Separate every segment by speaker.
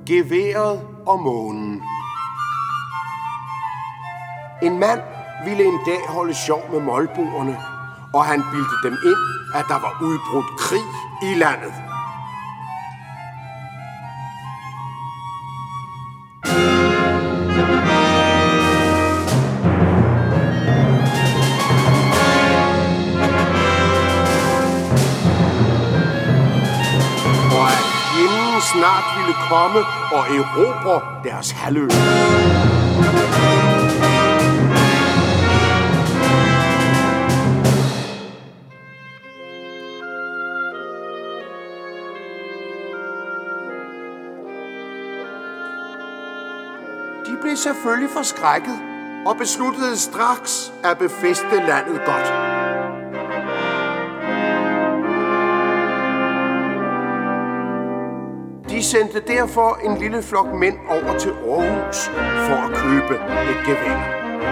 Speaker 1: Geværet og månen. En mand ville en dag holde sjov med molboerne, og han bildte dem ind, at der var udbrudt krig i landet. Og at fjenden snart ville komme og erobre deres halvø. De blev selvfølgelig forskrækket og besluttede straks at befæste landet godt. De sendte derfor en lille flok mænd over til Aarhus for at købe et gevær.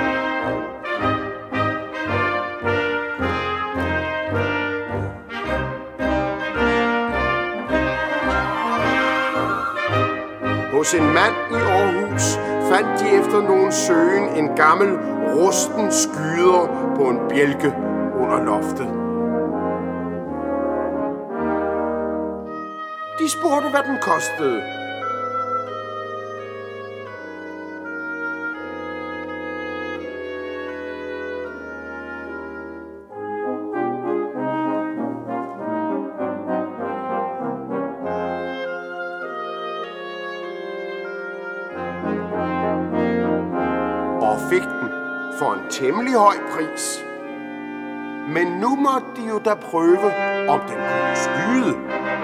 Speaker 1: Hos en mand i Aarhus fandt de efter nogen søgen en gammel, rusten skyder på en bjælke under loftet. De spurgte, hvad den kostede. Og fik den for en temmelig høj pris. Men nu måtte de jo da prøve, om den kunne skyde.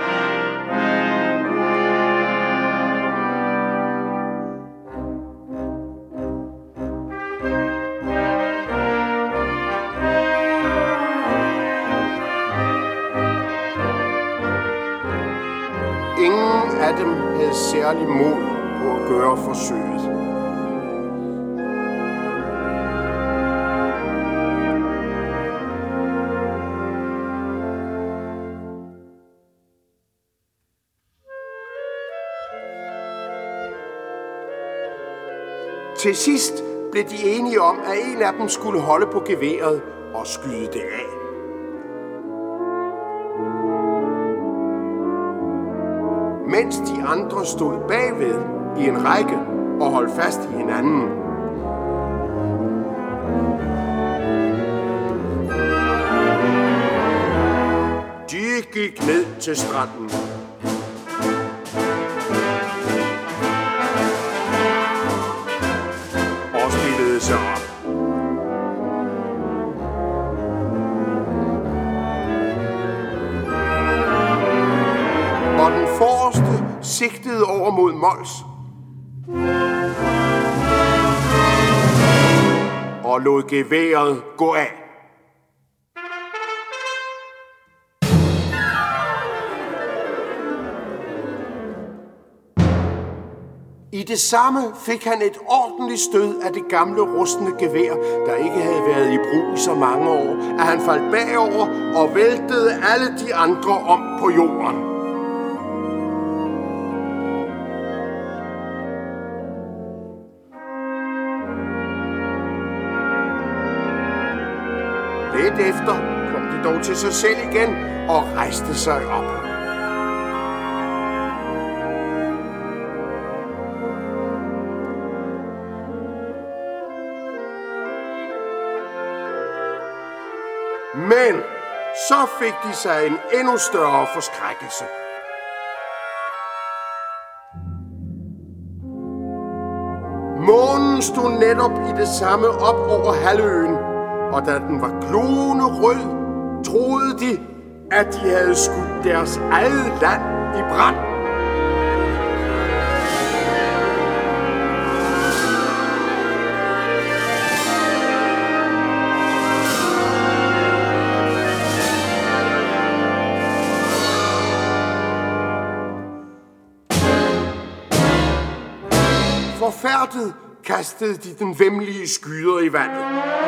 Speaker 1: Ingen af dem havde særlig mod på at gøre forsøget. Til sidst blev de enige om, at en af dem skulle holde på geværet og skyde det af. Mens de andre stod bagved i en række og holdt fast i hinanden. De gik ned til stranden. Og stillede sig op. Og den forreste sigtede over mod Mols og lod geværet gå af. I det samme fik han et ordentligt stød af det gamle rustne gevær, der ikke havde været i brug i så mange år, at han faldt bagover og væltede alle de andre om på jorden. Lidt efter kom de dog til sig selv igen og rejste sig op. Men så fik de sig en endnu større forskrækkelse. Månen stod netop i det samme op over halvøen, og da den var glående rød, troede de, at de havde skudt deres eget land i brand. Forfærdet kastede de den væmmelige skyder i vandet,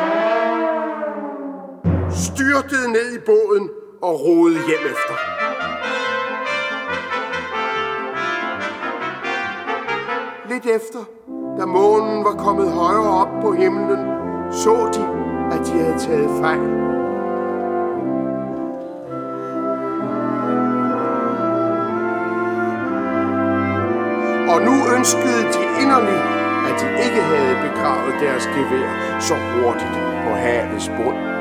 Speaker 1: styrtede ned i båden og roede hjem efter. lidt efter, da månen var kommet højere op på himlen, så de, at de havde taget fejl. Og nu ønskede de inderligt, at de ikke havde begravet deres gevær så hurtigt på havets bund.